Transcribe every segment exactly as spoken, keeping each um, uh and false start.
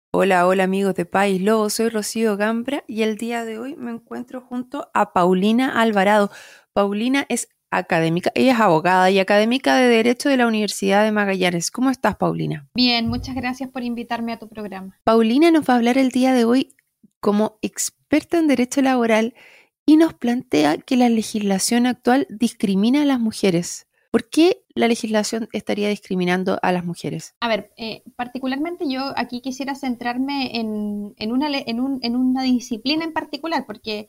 Hola, hola amigos de País Lobo, soy Rocío Gambra y el día de hoy me encuentro junto a Paulina Alvarado. Paulina es académica, ella es abogada y académica de Derecho de la Universidad de Magallanes. ¿Cómo estás, Paulina? Bien, muchas gracias por invitarme a tu programa. Paulina nos va a hablar el día de hoy como experta en derecho laboral y nos plantea que la legislación actual discrimina a las mujeres. ¿Por qué la legislación estaría discriminando a las mujeres? A ver, eh, particularmente yo aquí quisiera centrarme en, en una, le- en un- en una disciplina en particular, porque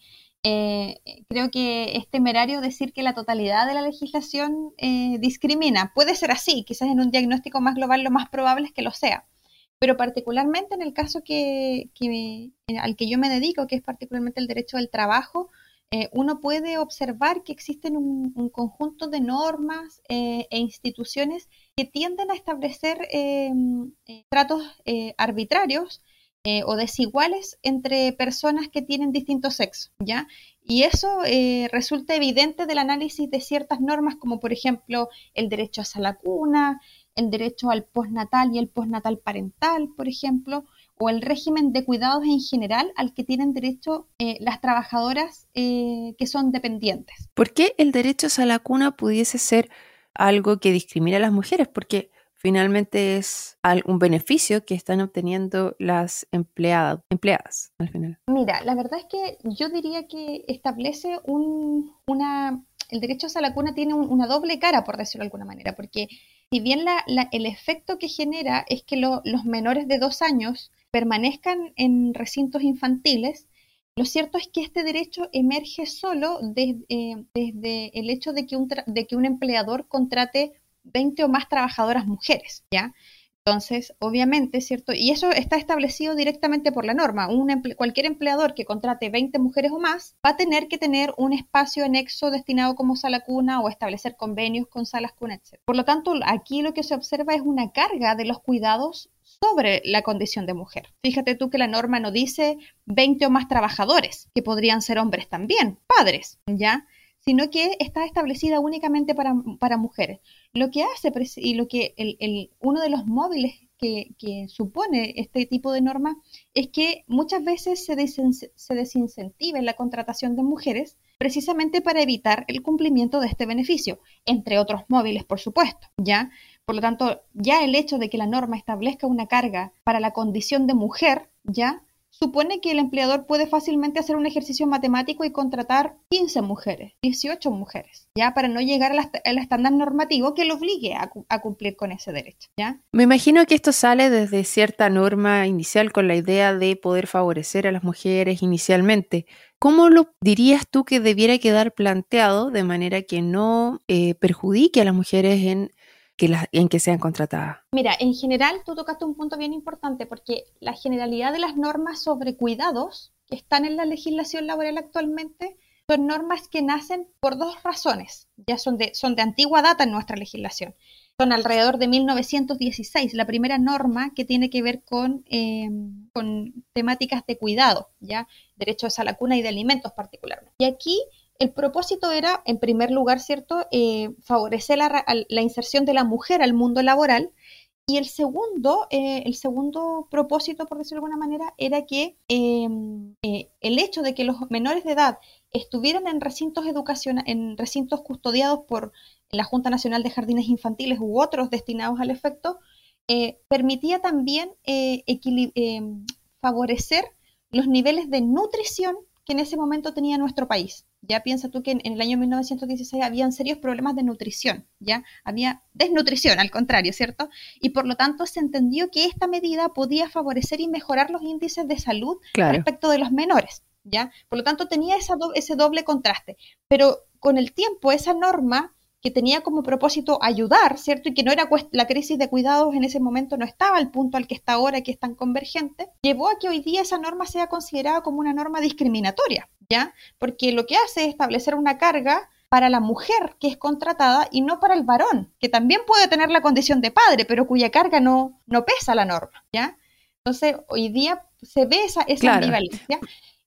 eh, creo que es temerario decir que la totalidad de la legislación eh, discrimina. Puede ser así, quizás en un diagnóstico más global lo más probable es que lo sea, pero particularmente en el caso que, que me- al que yo me dedico, que es particularmente el derecho del trabajo, eh, uno puede observar que existen un, un conjunto de normas eh, e instituciones que tienden a establecer eh, eh, tratos eh, arbitrarios eh, o desiguales entre personas que tienen distintos sexos, ¿ya? Y eso eh, resulta evidente del análisis de ciertas normas, como por ejemplo el derecho a la cuna, el derecho al postnatal y el postnatal parental, por ejemplo, o el régimen de cuidados en general al que tienen derecho eh, las trabajadoras eh, que son dependientes. ¿Por qué el derecho a la cuna pudiese ser algo que discrimina a las mujeres? Porque finalmente es al- un beneficio que están obteniendo las empleadas, empleadas al final. Mira, la verdad es que yo diría que establece un, una, el derecho a la cuna tiene un- una doble cara, por decirlo de alguna manera, porque si bien la, la- el efecto que genera es que lo- los menores de dos años permanezcan en recintos infantiles, lo cierto es que este derecho emerge solo des- eh, desde el hecho de que un, tra- de que un empleador contrate veinte o más trabajadoras mujeres, ¿ya? Entonces, obviamente, ¿cierto? Y eso está establecido directamente por la norma. Un emple- cualquier empleador que contrate veinte mujeres o más va a tener que tener un espacio anexo destinado como sala cuna o establecer convenios con salas cuna, etcétera. Por lo tanto, aquí lo que se observa es una carga de los cuidados sobre la condición de mujer. Fíjate tú que la norma no dice veinte o más trabajadores, que podrían ser hombres también, padres, ¿ya? Sino que está establecida únicamente para, para mujeres. Lo que hace y lo que el, el, uno de los móviles que, que, supone este tipo de norma es que muchas veces se, desen, se desincentive la contratación de mujeres precisamente para evitar el cumplimiento de este beneficio, entre otros móviles, por supuesto, ¿ya? Por lo tanto, ya el hecho de que la norma establezca una carga para la condición de mujer, ¿ya? Supone que el empleador puede fácilmente hacer un ejercicio matemático y contratar quince mujeres, dieciocho mujeres, ya para no llegar al estándar normativo que lo obligue a, a, cumplir con ese derecho, ¿ya? Me imagino que esto sale desde cierta norma inicial con la idea de poder favorecer a las mujeres inicialmente. ¿Cómo lo dirías tú que debiera quedar planteado de manera que no eh, perjudique a las mujeres en que, las, en que sean contratadas? Mira, en general tú tocaste un punto bien importante porque la generalidad de las normas sobre cuidados que están en la legislación laboral actualmente son normas que nacen por dos razones, ya son de, son de antigua data en nuestra legislación. Son alrededor de mil novecientos dieciséis, la primera norma que tiene que ver con, eh, con temáticas de cuidado, ya derechos a la cuna y de alimentos particularmente. Y aquí el propósito era, en primer lugar, ¿cierto?, eh, favorecer la, la inserción de la mujer al mundo laboral. Y el segundo, eh, el segundo propósito, por decirlo de alguna manera, era que eh, eh, el hecho de que los menores de edad estuvieran en recintos educacionales, en recintos custodiados por la Junta Nacional de Jardines Infantiles u otros destinados al efecto, eh, permitía también eh, eh, favorecer los niveles de nutrición que en ese momento tenía nuestro país. Ya piensa tú que en, en el año mil novecientos dieciséis habían serios problemas de nutrición, ya había desnutrición, al contrario, ¿cierto? Y por lo tanto se entendió que esta medida podía favorecer y mejorar los índices de salud Claro. respecto de los menores, ¿ya? Por lo tanto tenía esa do ese doble contraste, pero con el tiempo esa norma que tenía como propósito ayudar, ¿cierto? Y que no era la crisis de cuidados en ese momento no estaba al punto al que está ahora, que es tan convergente, llevó a que hoy día esa norma sea considerada como una norma discriminatoria, ¿ya? Porque lo que hace es establecer una carga para la mujer que es contratada y no para el varón, que también puede tener la condición de padre, pero cuya carga no, no pesa la norma, ¿ya? Entonces, hoy día se ve esa, esa Claro. ambivalencia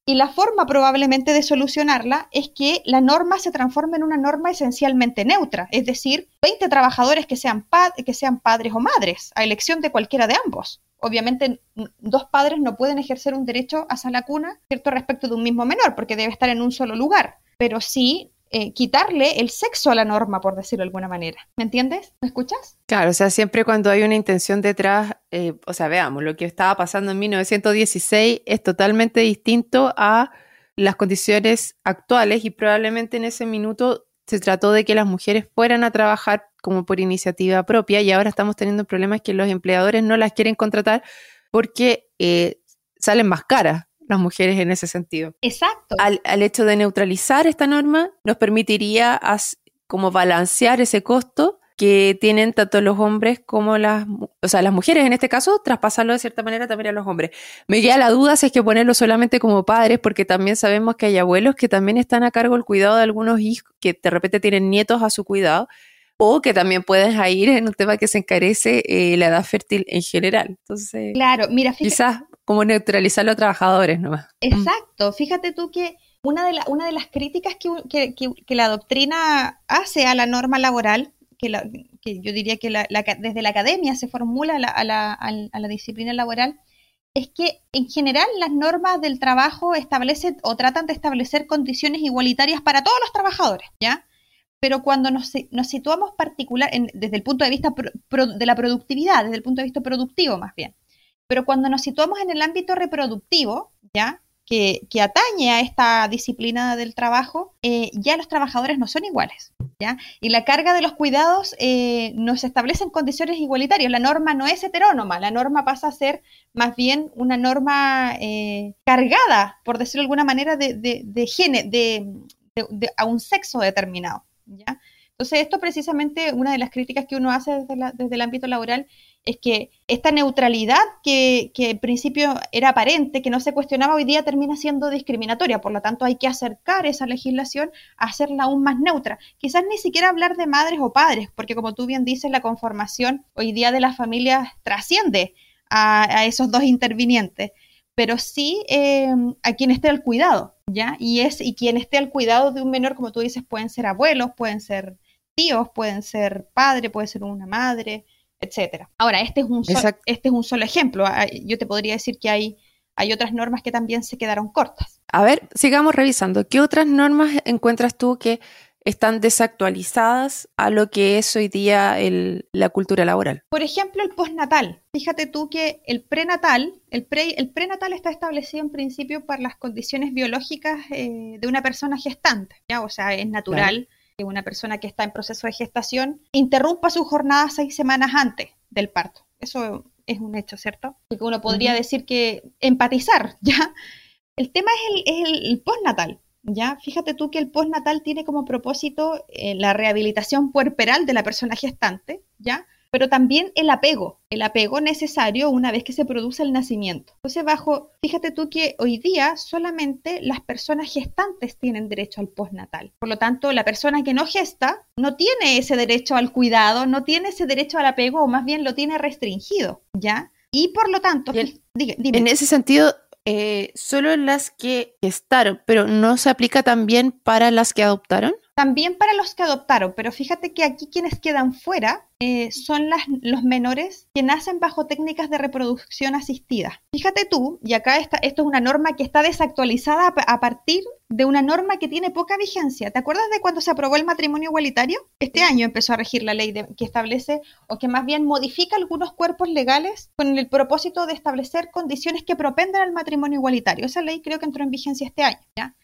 Y la forma probablemente de solucionarla es que la norma se transforme en una norma esencialmente neutra, es decir, veinte trabajadores que sean, pa- que sean padres o madres, a elección de cualquiera de ambos. Obviamente, dos padres no pueden ejercer un derecho a la cuna, ¿cierto?, respecto de un mismo menor, porque debe estar en un solo lugar, pero sí eh, quitarle el sexo a la norma, por decirlo de alguna manera. ¿Me entiendes? ¿Me escuchas? Claro, o sea, siempre cuando hay una intención detrás, eh, o sea, veamos, lo que estaba pasando en mil novecientos dieciséis es totalmente distinto a las condiciones actuales y probablemente en ese minuto se trató de que las mujeres fueran a trabajar como por iniciativa propia y ahora estamos teniendo problemas que los empleadores no las quieren contratar porque eh, salen más caras las mujeres en ese sentido. Exacto. Al, al hecho de neutralizar esta norma nos permitiría as, como balancear ese costo que tienen tanto los hombres como las, o sea, las mujeres en este caso, traspasarlo de cierta manera también a los hombres. Me queda la duda si es que ponerlo solamente como padres, porque también sabemos que hay abuelos que también están a cargo del cuidado de algunos hijos, que de repente tienen nietos a su cuidado, o que también pueden ir en un tema que se encarece eh, la edad fértil en general. Entonces, claro, mira, fíjate, quizás como neutralizar a los trabajadores nomás. Exacto, fíjate tú que una de, la, una de las críticas que, que, que, que la doctrina hace a la norma laboral, que, la, que yo diría que la, la, desde la academia se formula a la, a, la, a la disciplina laboral, es que en general las normas del trabajo establecen o tratan de establecer condiciones igualitarias para todos los trabajadores, ¿ya? Pero cuando nos, nos situamos particular en, desde el punto de vista pro, pro, de la productividad, desde el punto de vista productivo más bien, pero cuando nos situamos en el ámbito reproductivo, ¿ya? Que, que atañe a esta disciplina del trabajo, eh, ya los trabajadores no son iguales, ¿ya? Y la carga de los cuidados eh, nos establece en condiciones igualitarias. La norma no es heterónoma, la norma pasa a ser más bien una norma eh, cargada, por decirlo de alguna manera, de, de, de gene, de, de, de, a un sexo determinado, ¿ya? Entonces, esto precisamente, una de las críticas que uno hace desde, la, desde el ámbito laboral es que esta neutralidad que, que en principio era aparente, que no se cuestionaba, hoy día termina siendo discriminatoria. Por lo tanto, hay que acercar esa legislación a hacerla aún más neutra. Quizás ni siquiera hablar de madres o padres, porque como tú bien dices, la conformación hoy día de las familias trasciende a, a esos dos intervinientes, pero sí eh, a quien esté al cuidado, ¿ya? Y, es, y quien esté al cuidado de un menor, como tú dices, pueden ser abuelos, pueden ser tíos, pueden ser padre, puede ser una madre, etcétera. Ahora, este es un, so- este es un solo ejemplo. Yo te podría decir que hay, hay otras normas que también se quedaron cortas. A ver, sigamos revisando. ¿Qué otras normas encuentras tú que están desactualizadas a lo que es hoy día el, la cultura laboral? Por ejemplo, el postnatal. Fíjate tú que el prenatal, el, pre, el prenatal está establecido en principio para las condiciones biológicas eh, de una persona gestante, ¿ya? O sea, es natural. Claro. Que una persona que está en proceso de gestación interrumpa su jornada seis semanas antes del parto. Eso es un hecho, ¿cierto? Y que uno podría uh-huh. decir que empatizar, ¿ya? El tema es el, es el, el postnatal, ¿ya? Fíjate tú que el postnatal tiene como propósito eh, la rehabilitación puerperal de la persona gestante, ¿ya? Pero también el apego, el apego necesario una vez que se produce el nacimiento. Entonces, bajo, fíjate tú que hoy día solamente las personas gestantes tienen derecho al postnatal. Por lo tanto, la persona que no gesta no tiene ese derecho al cuidado, no tiene ese derecho al apego, o más bien lo tiene restringido, ¿ya? Y por lo tanto, en, dime, dime. En ese sentido, eh, solo las que gestaron, pero ¿no se aplica también para las que adoptaron? También para los que adoptaron, pero fíjate que aquí quienes quedan fuera eh, son las, los menores que nacen bajo técnicas de reproducción asistida. Fíjate tú, y acá está, esto es una norma que está desactualizada a, a partir de una norma que tiene poca vigencia. ¿Te acuerdas de cuando se aprobó el matrimonio igualitario? Este año empezó a regir la ley de, que establece, o que más bien modifica algunos cuerpos legales con el propósito de establecer condiciones que propendan al matrimonio igualitario. Esa ley creo que entró en vigencia este año, ¿ya?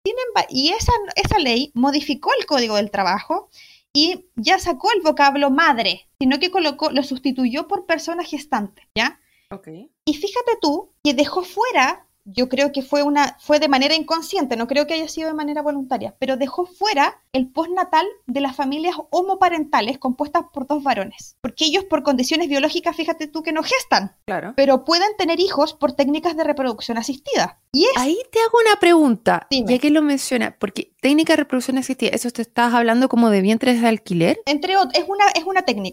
Y esa, esa ley modificó el Código del Trabajo y ya sacó el vocablo madre, sino que colocó, lo sustituyó por persona gestante, ¿ya? Okay. Y fíjate tú que dejó fuera, yo creo que fue, una, fue de manera inconsciente, no creo que haya sido de manera voluntaria, pero dejó fuera el postnatal de las familias homoparentales compuestas por dos varones, porque ellos por condiciones biológicas, fíjate tú que no gestan, claro, pero pueden tener hijos por técnicas de reproducción asistida. Y es... Ahí te hago una pregunta, Dime. Ya que lo menciona, porque técnica de reproducción asistida, ¿eso te estás hablando como de vientres de alquiler? Entre otros, es una, es una técnica.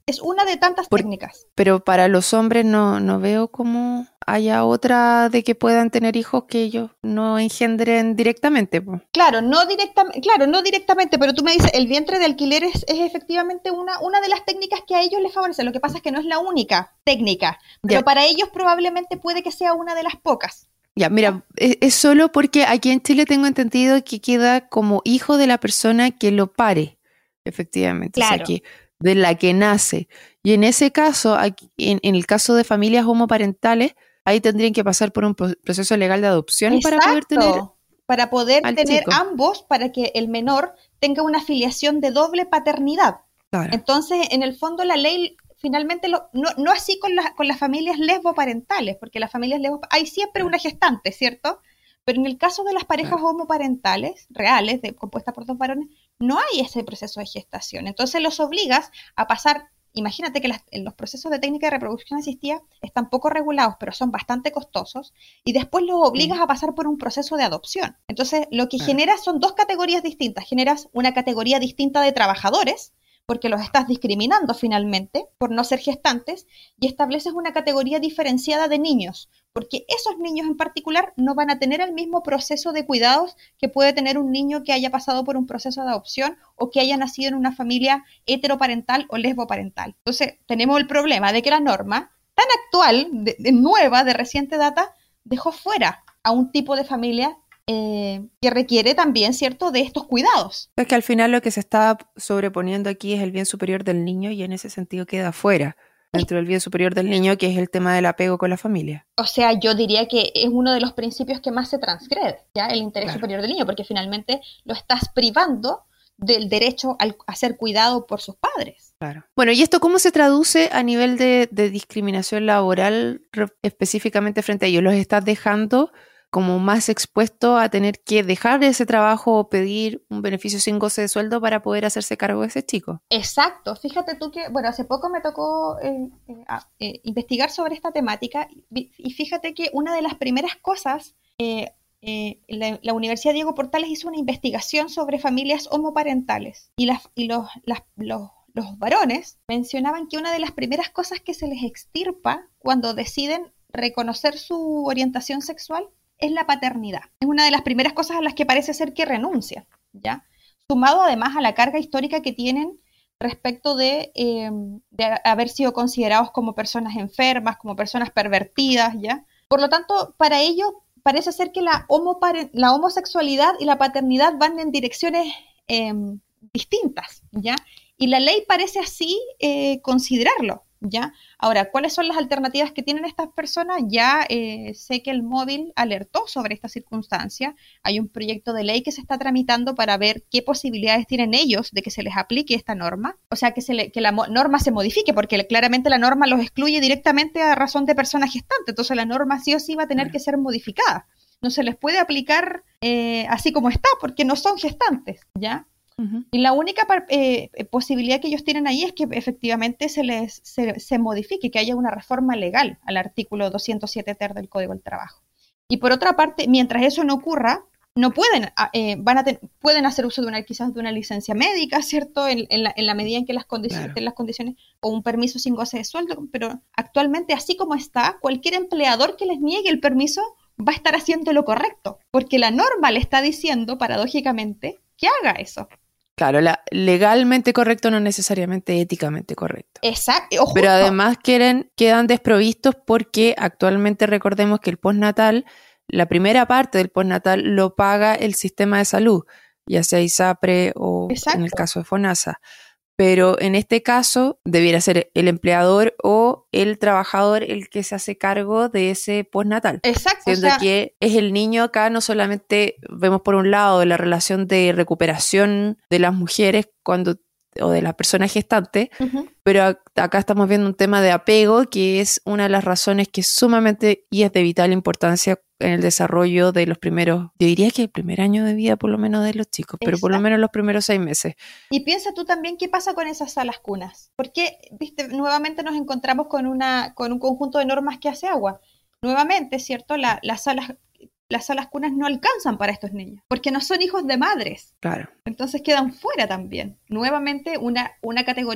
Es una de tantas Por, técnicas. pero para los hombres no, no veo cómo haya otra de que puedan tener hijos que ellos no engendren directamente, po. Claro, no directamente, claro, no directamente, pero tú me dices, el vientre de alquiler es, es efectivamente una, una de las técnicas que a ellos les favorece. Lo que pasa es que no es la única técnica, pero Ya, para ellos probablemente puede que sea una de las pocas. ya, ¿Ya? mira, es, es solo porque aquí en Chile tengo entendido que queda como hijo de la persona que lo pare, efectivamente, o sea, Claro, que de la que nace. Y en ese caso, aquí, en, en el caso de familias homoparentales, ahí tendrían que pasar por un pro- proceso legal de adopción para poder tener exacto. Para poder al tener chico. ambos, para que el menor tenga una filiación de doble paternidad. Claro, Entonces, en el fondo, la ley finalmente, lo, no, no así con, la, con las familias lesboparentales, porque las familias lesbo, hay siempre una gestante, ¿cierto? Pero en el caso de las parejas claro. homoparentales reales, de, compuestas por dos varones, no hay ese proceso de gestación. Entonces los obligas a pasar, imagínate que las, los procesos de técnica de reproducción asistida están poco regulados, pero son bastante costosos, y después los obligas Sí, a pasar por un proceso de adopción. Entonces lo que claro. generas son dos categorías distintas. Generas una categoría distinta de trabajadores, porque los estás discriminando finalmente por no ser gestantes, y estableces una categoría diferenciada de niños, porque esos niños en particular no van a tener el mismo proceso de cuidados que puede tener un niño que haya pasado por un proceso de adopción o que haya nacido en una familia heteroparental o lesboparental. Entonces, tenemos el problema de que la norma tan actual, de, de nueva, de reciente data, dejó fuera a un tipo de familia eh, que requiere también, ¿cierto?, de estos cuidados. Es que al final lo que se está sobreponiendo aquí es el bien superior del niño y en ese sentido queda fuera, dentro del bien superior del niño, que es el tema del apego con la familia. O sea, yo diría que es uno de los principios que más se transgrede, ¿ya? El interés Claro, superior del niño, porque finalmente lo estás privando del derecho al, a ser cuidado por sus padres. claro. Bueno, ¿y esto cómo se traduce a nivel de, de discriminación laboral re- específicamente frente a ellos? ¿Los estás dejando como más expuestos a tener que dejar ese trabajo o pedir un beneficio sin goce de sueldo para poder hacerse cargo de ese chico? Exacto, fíjate tú que, bueno, hace poco me tocó eh, eh, a- eh, investigar sobre esta temática y, y fíjate que una de las primeras cosas, eh, eh, la, la Universidad Diego Portales hizo una investigación sobre familias homoparentales y, las, y los, las- los, los varones mencionaban que una de las primeras cosas que se les extirpa cuando deciden reconocer su orientación sexual es la paternidad. Es una de las primeras cosas a las que parece ser que renuncian, ¿ya? Sumado además a la carga histórica que tienen respecto de, eh, de haber sido considerados como personas enfermas, como personas pervertidas, ¿ya? Por lo tanto, para ellos parece ser que la, homopare- la homosexualidad y la paternidad van en direcciones eh, distintas, ¿ya? Y la ley parece así eh, considerarlo, ¿ya? Ahora, ¿cuáles son las alternativas que tienen estas personas? Ya eh, sé que el móvil alertó sobre esta circunstancia. Hay un proyecto de ley que se está tramitando para ver qué posibilidades tienen ellos de que se les aplique esta norma. O sea, que, se le, que la mo- norma se modifique, porque claramente la norma los excluye directamente a razón de persona gestante. Entonces la norma sí o sí va a tener Claro. que ser modificada. No se les puede aplicar eh, así como está, porque no son gestantes, ¿ya? Ujú. Y la única eh, posibilidad que ellos tienen ahí es que efectivamente se les se, se modifique, que haya una reforma legal al artículo doscientos siete ter del Código del Trabajo. Y por otra parte, mientras eso no ocurra, no pueden, eh, van a ten, pueden hacer uso de una, quizás de una licencia médica, ¿cierto? En, en, la, en la medida en que las condiciones, Claro. las condiciones, o un permiso sin goce de sueldo, pero actualmente, así como está, cualquier empleador que les niegue el permiso va a estar haciendo lo correcto, porque la norma le está diciendo, paradójicamente, que haga eso. Claro, la, legalmente correcto no necesariamente éticamente correcto. Exacto, o Pero justo. además quieren, quedan desprovistos porque actualmente recordemos que el postnatal, la primera parte del postnatal lo paga el sistema de salud, ya sea ISAPRE o en el Exacto, caso de FONASA. Pero en este caso debiera ser el empleador o el trabajador el que se hace cargo de ese postnatal, exacto, o siendo sea, que es el niño acá, no solamente vemos por un lado la relación de recuperación de las mujeres cuando o de las personas gestantes, uh-huh. pero acá estamos viendo un tema de apego que es una de las razones que es sumamente y es de vital importancia en el desarrollo de los primeros, yo diría que el primer año de vida por lo menos de los chicos, pero por lo Exacto. menos los primeros seis meses. Y piensa tú también qué pasa con esas salas cunas, porque, viste, nuevamente nos encontramos con una, con un conjunto de normas que hace agua. Nuevamente, ¿cierto? La, las salas, las salas cunas no alcanzan para estos niños, porque no son hijos de madres. Claro. Entonces quedan fuera también. Nuevamente una, una categoría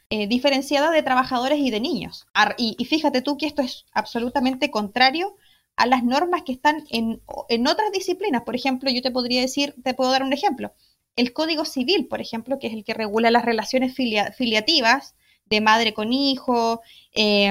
eh, diferenciada de trabajadores y de niños. Ar- y, y fíjate tú que esto es absolutamente contrario a las normas que están en, en otras disciplinas. Por ejemplo, yo te podría decir, te puedo dar un ejemplo. El Código Civil, por ejemplo, que es el que regula las relaciones filia- filiativas de madre con hijo, eh,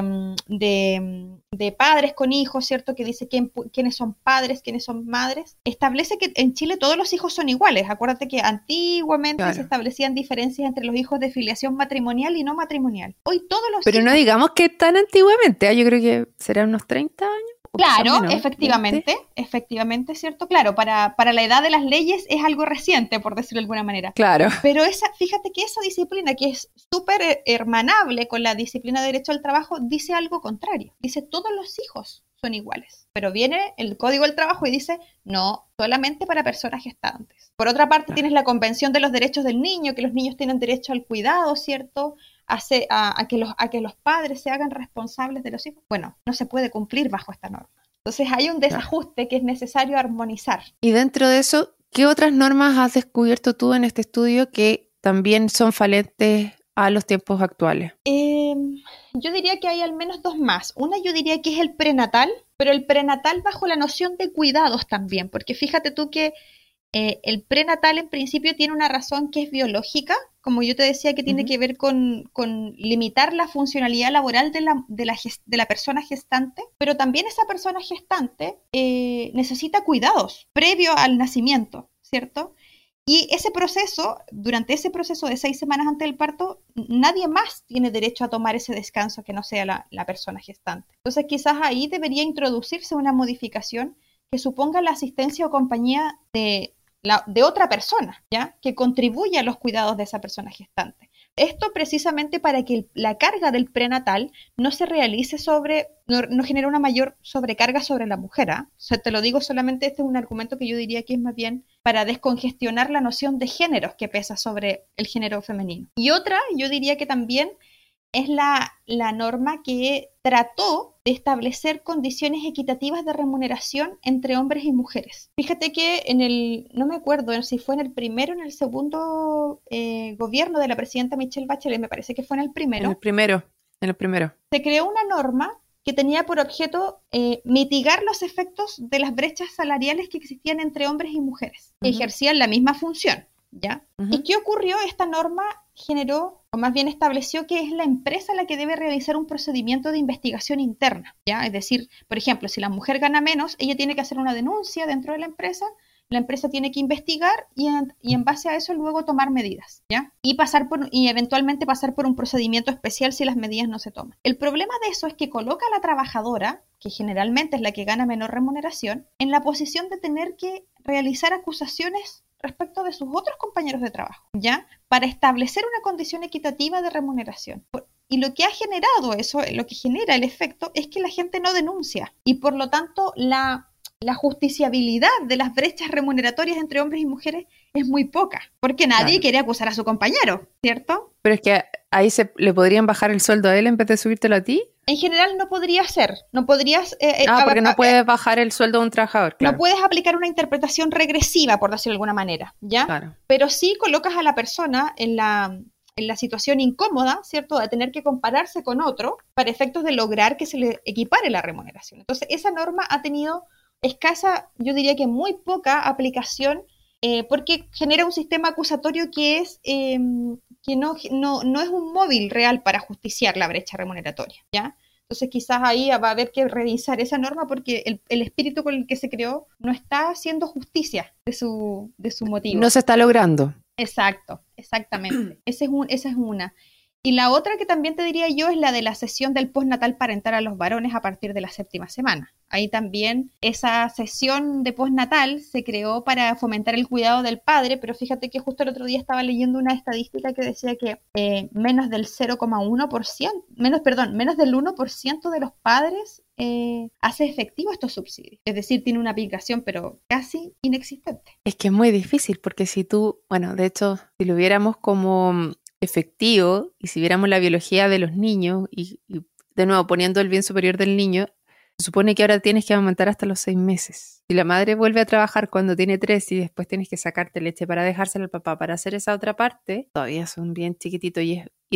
de, de padres con hijos, ¿cierto? Que dice quién, quiénes son padres, quiénes son madres. Establece que en Chile todos los hijos son iguales. Acuérdate que antiguamente Claro. se establecían diferencias entre los hijos de filiación matrimonial y no matrimonial. Hoy todos los Pero hijos... no digamos que tan antiguamente, ¿eh? Yo creo que serán unos treinta años. O quizás Claro, menos, efectivamente, veinte. efectivamente, ¿cierto? Claro, para, para la edad de las leyes es algo reciente, por decirlo de alguna manera. Claro. Pero esa, fíjate que esa disciplina, que es súper hermanable con la disciplina de derecho al trabajo, dice algo contrario. Dice todos los hijos son iguales. Pero viene el Código del Trabajo y dice no, solamente para personas gestantes. Por otra parte, Claro. tienes la Convención de los Derechos del Niño, que los niños tienen derecho al cuidado, ¿cierto? A, se, a, a, que los, a que los padres se hagan responsables de los hijos. Bueno, no se puede cumplir bajo esta norma. Entonces hay un desajuste que es necesario armonizar. Y dentro de eso, ¿qué otras normas has descubierto tú en este estudio que también son falentes a los tiempos actuales? Eh, yo diría que hay al menos dos más. Una yo diría que es el prenatal, pero el prenatal bajo la noción de cuidados también, porque fíjate tú que eh, el prenatal en principio tiene una razón que es biológica, como yo te decía, que tiene uh-huh. que ver con, con limitar la funcionalidad laboral de la, de, la gest, de la persona gestante, pero también esa persona gestante eh, necesita cuidados previo al nacimiento, ¿cierto? Y ese proceso, durante ese proceso de seis semanas antes del parto, nadie más tiene derecho a tomar ese descanso que no sea la, la persona gestante. Entonces quizás ahí debería introducirse una modificación que suponga la asistencia o compañía de, la, de otra persona, ¿ya? Que contribuya a los cuidados de esa persona gestante. Esto precisamente para que el, la carga del prenatal no se realice sobre, no, no genere una mayor sobrecarga sobre la mujer. ¿eh? O sea, te lo digo solamente, este es un argumento que yo diría que es más bien para descongestionar la noción de géneros que pesa sobre el género femenino. Y otra, yo diría que también es la, la norma que trató de establecer condiciones equitativas de remuneración entre hombres y mujeres. Fíjate que en el, no me acuerdo si fue en el primero o en el segundo eh, gobierno de la presidenta Michelle Bachelet, me parece que fue en el primero. En el primero, en el primero. Se creó una norma que tenía por objeto eh, mitigar los efectos de las brechas salariales que existían entre hombres y mujeres, que uh-huh. ejercían la misma función, ¿ya? Uh-huh. ¿Y qué ocurrió? Esta norma generó, o más bien estableció que es la empresa la que debe realizar un procedimiento de investigación interna, ¿ya? Es decir, por ejemplo, si la mujer gana menos, ella tiene que hacer una denuncia dentro de la empresa, la empresa tiene que investigar y en, y en base a eso luego tomar medidas, ¿ya? Y pasar por, y eventualmente pasar por un procedimiento especial si las medidas no se toman. El problema de eso es que coloca a la trabajadora, que generalmente es la que gana menor remuneración, en la posición de tener que realizar acusaciones respecto de sus otros compañeros de trabajo, ¿ya? Para establecer una condición equitativa de remuneración. Y lo que ha generado eso, lo que genera el efecto, es que la gente no denuncia y por lo tanto la, la justiciabilidad de las brechas remuneratorias entre hombres y mujeres es muy poca, porque nadie claro. quiere acusar a su compañero, ¿cierto? Pero es que ahí se le podrían bajar el sueldo a él en vez de subírtelo a ti. En general no podría ser, no podrías... Eh, ah, porque no puedes bajar el sueldo a un trabajador, claro. No puedes aplicar una interpretación regresiva, por decirlo de alguna manera, ¿ya? Claro. Pero sí colocas a la persona en la, en la situación incómoda, ¿cierto?, de tener que compararse con otro para efectos de lograr que se le equipare la remuneración. Entonces, esa norma ha tenido escasa, yo diría que muy poca aplicación, eh, porque genera un sistema acusatorio que es... Eh, que no, no, no es un móvil real para justiciar la brecha remuneratoria, ¿ya? Entonces quizás ahí va a haber que revisar esa norma porque el, el espíritu con el que se creó no está haciendo justicia de su, de su motivo. No se está logrando. Exacto, exactamente. Ese es un, esa es una. Y la otra que también te diría yo es la de la sesión del postnatal parental a los varones a partir de la séptima semana. Ahí también esa sesión de postnatal se creó para fomentar el cuidado del padre, pero fíjate que justo el otro día estaba leyendo una estadística que decía que eh, menos del cero coma uno por ciento, menos, perdón, menos del uno por ciento de los padres eh, hace efectivo estos subsidios. Es decir, tiene una aplicación pero casi inexistente. Es que es muy difícil porque si tú, bueno, de hecho, si lo viéramos como efectivo y si viéramos la biología de los niños y, y de nuevo poniendo el bien superior del niño, se supone que ahora tienes que amamantar hasta los seis meses. Si la madre vuelve a trabajar cuando tiene tres y después tienes que sacarte leche para dejársela al papá para hacer esa otra parte, todavía son bien chiquititos y, es, y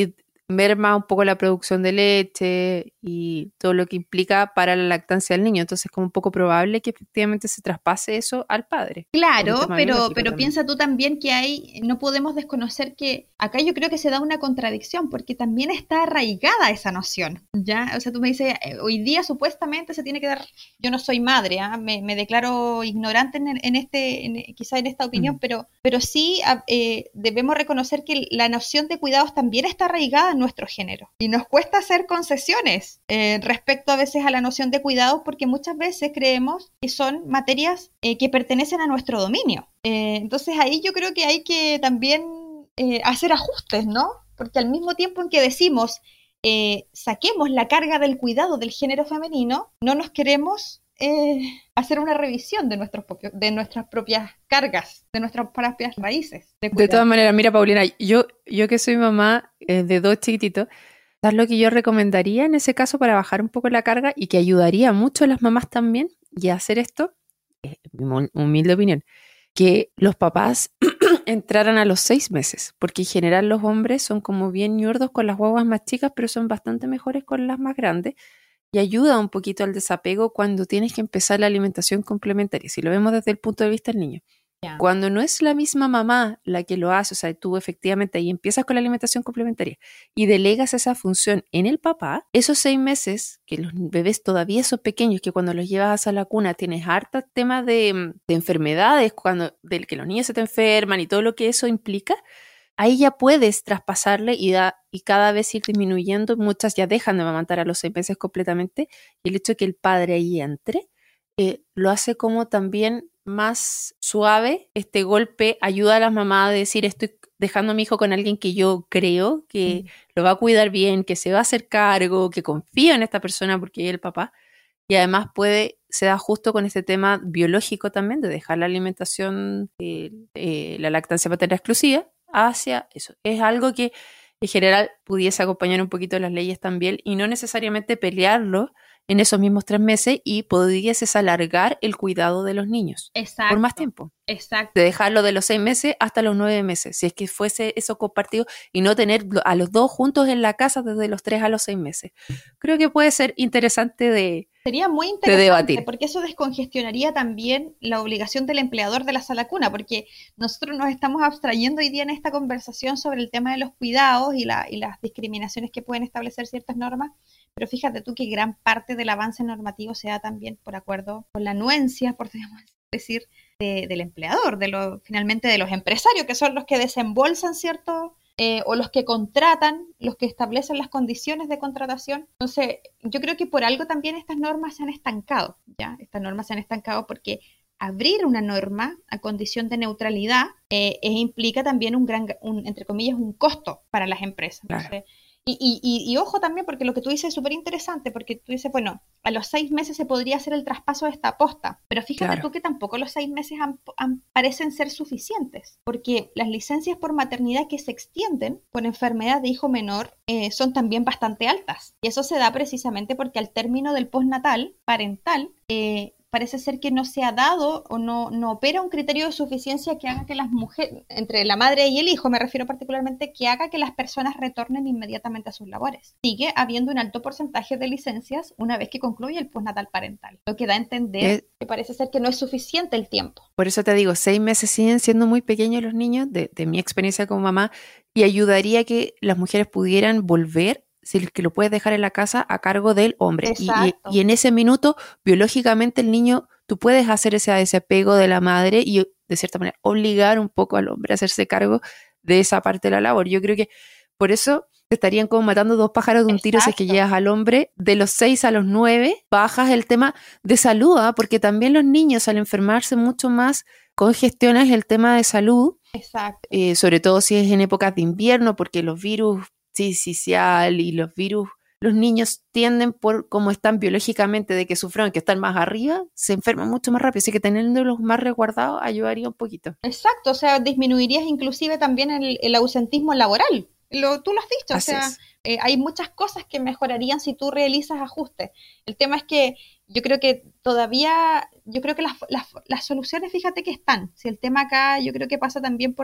merma un poco la producción de leche y todo lo que implica para la lactancia del niño. Entonces es como un poco probable que efectivamente se traspase eso al padre. Por un Claro, tema pero, biológico pero también. piensa tú también que hay, no podemos desconocer que acá yo creo que se da una contradicción, porque también está arraigada esa noción, ¿ya? O sea, tú me dices, eh, hoy día supuestamente se tiene que dar, yo no soy madre, ¿ah? me, me declaro ignorante en, en este, en, quizá en esta opinión, Mm. pero, pero sí ah, eh, debemos reconocer que la noción de cuidados también está arraigada en nuestro género, y nos cuesta hacer concesiones eh, respecto a veces a la noción de cuidados, porque muchas veces creemos que son materias eh, que pertenecen a nuestro dominio. Eh, entonces ahí yo creo que hay que también eh, hacer ajustes, ¿no? Porque al mismo tiempo en que decimos eh, saquemos la carga del cuidado del género femenino, no nos queremos eh, hacer una revisión de, nuestros, de nuestras propias cargas, de nuestras propias raíces de De cuidado. todas maneras, mira, Paulina, yo, yo que soy mamá eh, de dos chiquititos, ¿sabes lo que yo recomendaría en ese caso para bajar un poco la carga y que ayudaría mucho a las mamás también y a hacer esto? Eh, mi humilde opinión, que los papás entraran a los seis meses, porque en general los hombres son como bien ñurdos con las guaguas más chicas, pero son bastante mejores con las más grandes y ayuda un poquito al desapego cuando tienes que empezar la alimentación complementaria, si lo vemos desde el punto de vista del niño. Ya. Cuando no es la misma mamá la que lo hace, o sea, tú efectivamente ahí empiezas con la alimentación complementaria y delegas esa función en el papá, esos seis meses que los bebés todavía son pequeños, que cuando los llevas a la cuna tienes harta temas de, de enfermedades, cuando, del que los niños se te enferman y todo lo que eso implica, ahí ya puedes traspasarle y, da, y cada vez ir disminuyendo. Muchas ya dejan de amamantar a los seis meses completamente y el hecho de que el padre ahí entre eh, lo hace como también más suave. Este golpe ayuda a las mamás a decir estoy dejando a mi hijo con alguien que yo creo que mm. lo va a cuidar bien, que se va a hacer cargo, que confío en esta persona porque es el papá. Y además puede, se da justo con este tema biológico también de dejar la alimentación, eh, eh, la lactancia materna exclusiva hacia eso. Es algo que en general pudiese acompañar un poquito las leyes también y no necesariamente pelearlo en esos mismos tres meses y podrías alargar el cuidado de los niños. Exacto. Por más tiempo. Exacto. De dejarlo de los seis meses hasta los nueve meses, si es que fuese eso compartido y no tener a los dos juntos en la casa desde los tres a los seis meses. Creo que puede ser interesante de Sería muy interesante de debatir. Porque eso descongestionaría también la obligación del empleador de la sala cuna, porque nosotros nos estamos abstrayendo hoy día en esta conversación sobre el tema de los cuidados y, la, y las discriminaciones que pueden establecer ciertas normas, pero fíjate tú que gran parte del avance normativo se da también por acuerdo con la anuencia, por decir, de, del empleador, de lo, finalmente de los empresarios, que son los que desembolsan ciertos, eh, o los que contratan, los que establecen las condiciones de contratación. Entonces, yo creo que por algo también estas normas se han estancado, ¿ya? Estas normas se han estancado porque abrir una norma a condición de neutralidad eh, eh, implica también un gran, un, entre comillas, un costo para las empresas. Entonces, claro. Y, y, y, y ojo también, porque lo que tú dices es súper interesante, porque tú dices, bueno, a los seis meses se podría hacer el traspaso de esta aposta, pero fíjate claro. tú que tampoco los seis meses han, han, parecen ser suficientes, porque las licencias por maternidad que se extienden por enfermedad de hijo menor eh, son también bastante altas, y eso se da precisamente porque al término del postnatal parental, eh, parece ser que no se ha dado o no, no opera un criterio de suficiencia que haga que las mujeres, entre la madre y el hijo, me refiero particularmente, que haga que las personas retornen inmediatamente a sus labores. Sigue habiendo un alto porcentaje de licencias una vez que concluye el postnatal parental, lo que da a entender es, que parece ser que no es suficiente el tiempo. Por eso te digo, seis meses siguen siendo muy pequeños los niños, de, de mi experiencia como mamá, y ayudaría a que las mujeres pudieran volver, si el que lo puedes dejar en la casa, a cargo del hombre. Y, y, y en ese minuto, biológicamente, el niño, tú puedes hacer ese desapego de la madre y, de cierta manera, obligar un poco al hombre a hacerse cargo de esa parte de la labor. Yo creo que por eso te estarían como matando dos pájaros de un tiro. Si es que llegas al hombre, de los seis a los nueve, bajas el tema de salud, ¿eh? Porque también los niños, al enfermarse mucho más, congestionas el tema de salud. Exacto. Eh, sobre todo si es en épocas de invierno, porque los virus sincicial y los virus, los niños tienden por cómo están biológicamente de que sufren, que están más arriba, se enferman mucho más rápido, así que teniéndolos más resguardados ayudaría un poquito. Exacto, o sea, disminuirías inclusive también el, el ausentismo laboral. Lo, tú lo has dicho, Así o sea, eh, hay muchas cosas que mejorarían si tú realizas ajustes. El tema es que yo creo que todavía, yo creo que las, las, las soluciones, fíjate que están. Si el tema acá, yo creo que pasa también por,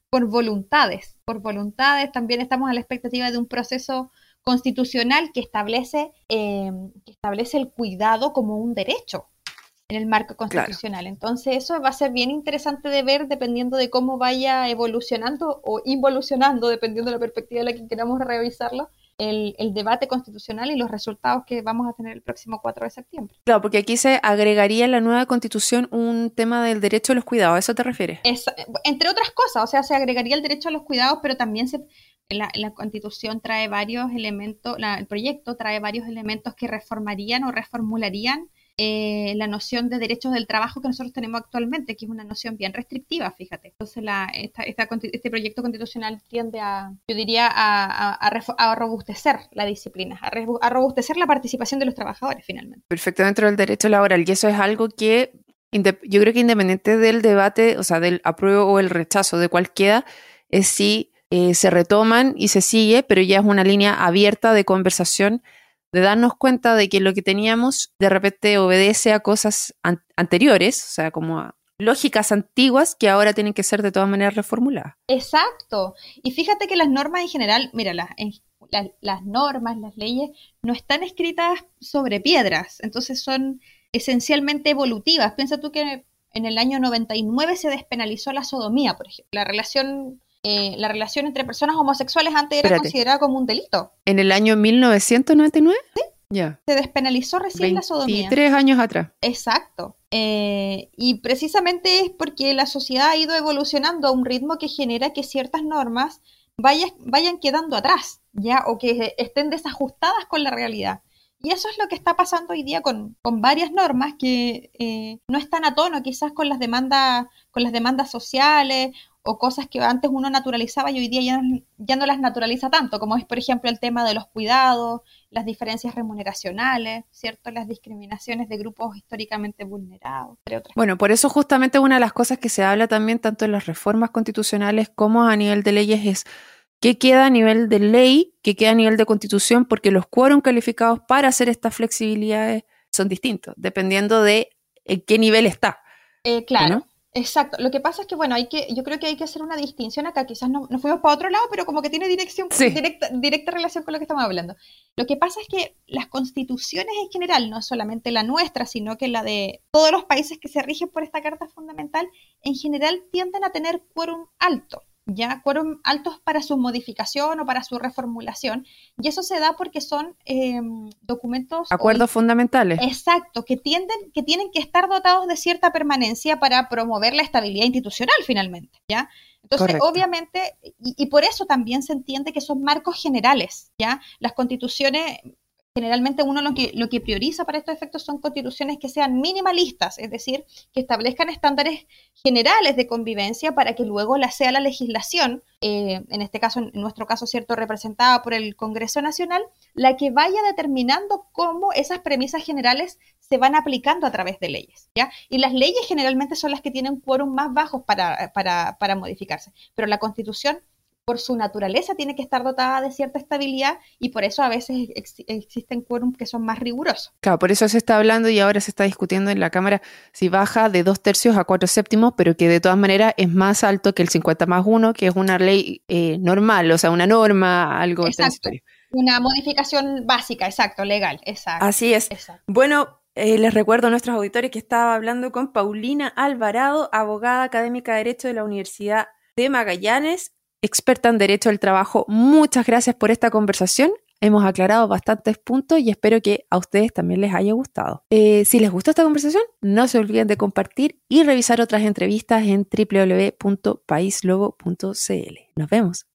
por voluntades, por voluntades. También estamos a la expectativa de un proceso constitucional que establece, eh, que establece el cuidado como un derecho en el marco constitucional. Claro. Entonces eso va a ser bien interesante de ver dependiendo de cómo vaya evolucionando o involucionando, dependiendo de la perspectiva de la que queramos revisarlo, el, el debate constitucional y los resultados que vamos a tener el próximo cuatro de septiembre. Claro, porque aquí se agregaría en la nueva constitución un tema del derecho a los cuidados, ¿a eso te refieres? Es, entre otras cosas, o sea, se agregaría el derecho a los cuidados, pero también se... La, la Constitución trae varios elementos, la, el proyecto trae varios elementos que reformarían o reformularían eh, la noción de derechos del trabajo que nosotros tenemos actualmente, que es una noción bien restrictiva, fíjate. Entonces, la, esta, esta, este proyecto constitucional tiende a, yo diría, a, a, a, a robustecer la disciplina, a, re, a robustecer la participación de los trabajadores, finalmente. Perfecto, dentro del derecho laboral, y eso es algo que yo creo que independiente del debate, o sea, del apruebo o el rechazo de cualquiera, es si Eh, se retoman y se sigue, pero ya es una línea abierta de conversación, de darnos cuenta de que lo que teníamos de repente obedece a cosas an- anteriores, o sea, como a lógicas antiguas que ahora tienen que ser de todas maneras reformuladas. Exacto. Y fíjate que las normas en general, mira, las, en, las, las normas, las leyes, no están escritas sobre piedras, entonces son esencialmente evolutivas. Piensa tú que en el año noventa y nueve se despenalizó la sodomía, por ejemplo, la relación... Eh, la relación entre personas homosexuales antes era Espérate. considerada como un delito. ¿En el año mil novecientos noventa y nueve? Sí. Ya. Yeah. Se despenalizó recién la sodomía. veintitrés años atrás. Exacto. Eh, y precisamente es porque la sociedad ha ido evolucionando a un ritmo que genera que ciertas normas vaya, vayan quedando atrás, ¿ya? O que estén desajustadas con la realidad. Y eso es lo que está pasando hoy día con, con varias normas que eh, no están a tono quizás con las demandas, con las demandas sociales o cosas que antes uno naturalizaba y hoy día ya no, ya no las naturaliza tanto, como es, por ejemplo, el tema de los cuidados, las diferencias remuneracionales, ¿cierto? Las discriminaciones de grupos históricamente vulnerados, entre otras. Bueno, por eso justamente una de las cosas que se habla también tanto en las reformas constitucionales como a nivel de leyes es qué queda a nivel de ley, qué queda a nivel de constitución, porque los quórum calificados para hacer estas flexibilidades son distintos, dependiendo de en qué nivel está. Eh, claro. ¿No? Exacto. Lo que pasa es que, bueno, hay que, yo creo que hay que hacer una distinción acá. Quizás no, nos fuimos para otro lado, pero como que tiene dirección, sí. directa, directa relación con lo que estamos hablando. Lo que pasa es que las constituciones en general, no solamente la nuestra, sino que la de todos los países que se rigen por esta Carta Fundamental, en general tienden a tener quórum alto. Ya quórum altos para su modificación o para su reformulación, y eso se da porque son eh, documentos... Acuerdos o, fundamentales. Exacto, que, tienden, que tienen que estar dotados de cierta permanencia para promover la estabilidad institucional finalmente, ¿ya? Entonces, Correcto. obviamente, y, y por eso también se entiende que son marcos generales, ¿ya? Las constituciones... Generalmente uno lo que, lo que prioriza para estos efectos son constituciones que sean minimalistas, es decir, que establezcan estándares generales de convivencia para que luego la sea la legislación, eh, en este caso, en nuestro caso, cierto, representada por el Congreso Nacional, la que vaya determinando cómo esas premisas generales se van aplicando a través de leyes, ¿ya? Y las leyes generalmente son las que tienen quórum más bajos para, para, para modificarse, pero la Constitución, por su naturaleza, tiene que estar dotada de cierta estabilidad y por eso a veces ex- existen quórums que son más rigurosos. Claro, por eso se está hablando y ahora se está discutiendo en la Cámara si baja de dos tercios a cuatro séptimos, pero que de todas maneras es más alto que el cincuenta más uno, que es una ley eh, normal, o sea, una norma, algo exacto. transitorio. Una modificación básica, exacto, legal, exacto. Así es. Exacto. Bueno, eh, les recuerdo a nuestros auditores que estaba hablando con Paulina Alvarado, abogada académica de Derecho de la Universidad de Magallanes, experta en Derecho del Trabajo. Muchas gracias por esta conversación. Hemos aclarado bastantes puntos y espero que a ustedes también les haya gustado. Eh, si les gustó esta conversación, no se olviden de compartir y revisar otras entrevistas en doble u doble u doble u punto país lobo punto c l. Nos vemos.